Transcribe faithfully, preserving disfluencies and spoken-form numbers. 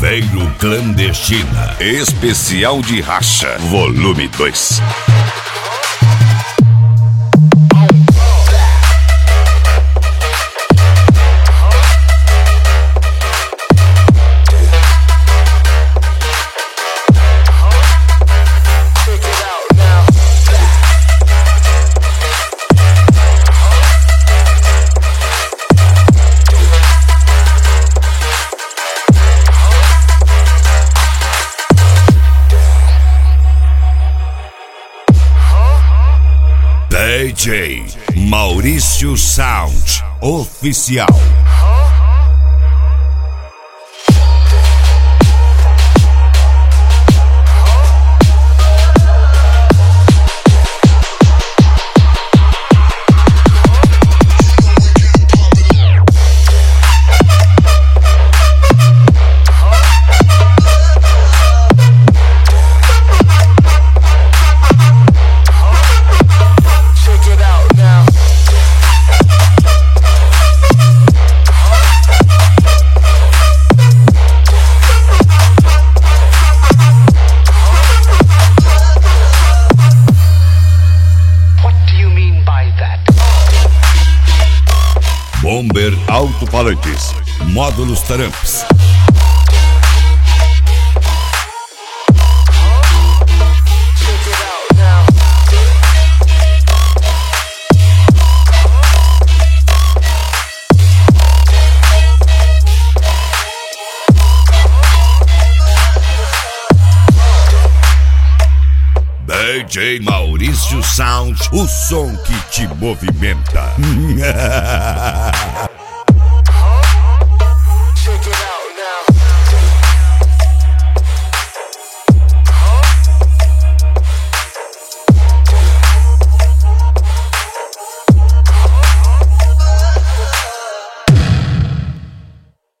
Primeiro Clandestina. Especial de Racha, volume dois. D J Maurício Sound Oficial. Bomber Alto-Falantes, módulos Taramps. D J Maurício Sound, o som que te movimenta.